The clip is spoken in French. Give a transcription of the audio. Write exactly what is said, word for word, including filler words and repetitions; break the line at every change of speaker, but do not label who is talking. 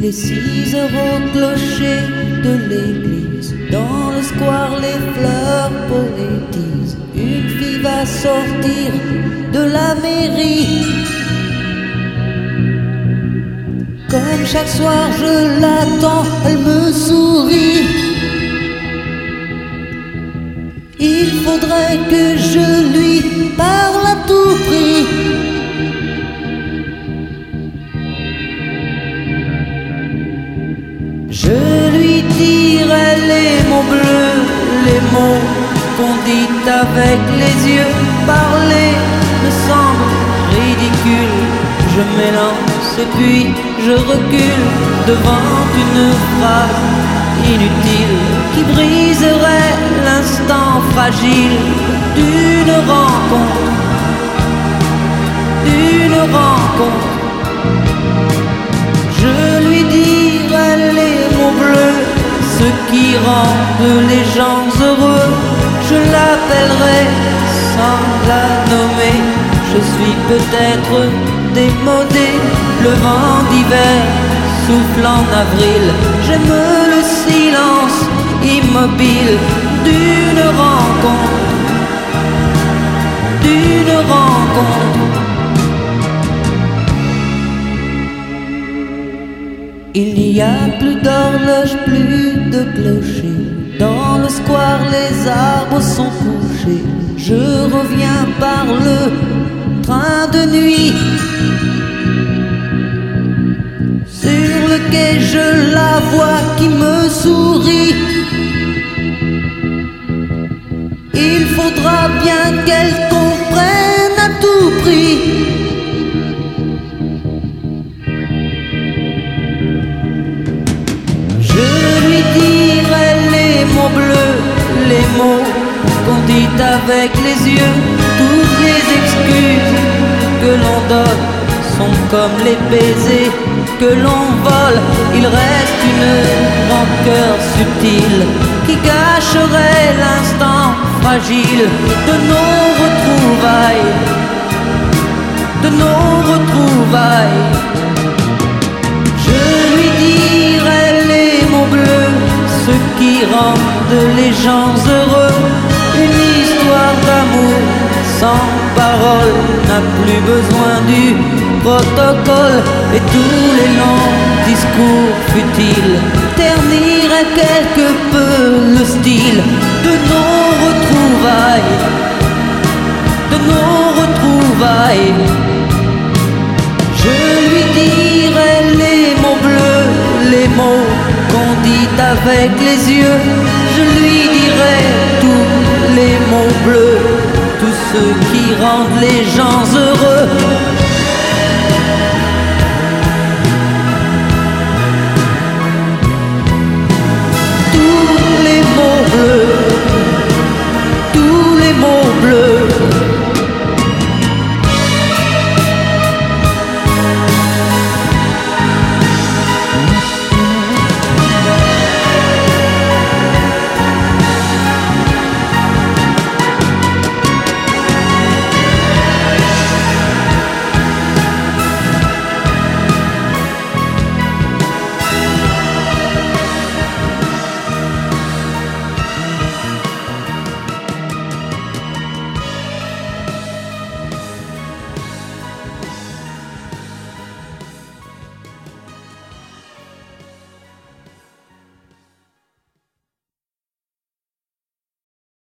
Les six heures au clocher de l'église, dans le square les fleurs poétisent. Une fille va sortir de la mairie. Comme chaque soir je l'attends, elle me sourit. Il faudrait que je lui parle à tout prix. Je lui dirai les mots bleus, les mots qu'on dit avec les yeux. Parler me semble ridicule. Je m'élance et puis je recule devant une phrase inutile qui briserait l'instant fragile d'une rencontre, d'une rencontre. Je lui dirai les mots bleus, ce qui rendent les gens heureux. Je l'appellerai sans la nommer. Je suis peut-être démodé, le vent d'hiver souffle en avril. J'aime le silence immobile d'une rencontre, d'une rencontre. Il n'y a plus d'horloge, plus de clocher. Dans le square les arbres sont couchés. Je reviens par le train de nuit. Sur le quai je la vois qui me sourit. Il faudra bien qu'elle comprenne à tout prix. Je lui dirai les mots bleus, les mots qu'on dit avec les yeux. Toutes les excuses que l'on donne sont comme les baisers que l'on vole. Il reste une rancœur subtile qui gâcherait l'instant fragile de nos retrouvailles, de nos retrouvailles. Je lui dirai les mots bleus, ce qui rendent les gens heureux. Une histoire d'amour sans parole n'a plus besoin du protocole. Et tous les longs discours futiles terniraient quelque peu le style de nos retrouvailles, de nos retrouvailles. Je lui dirai les mots bleus, les mots qu'on dit avec les yeux. Je lui dirai tous les mots bleus, tous ceux qui rendent les gens heureux.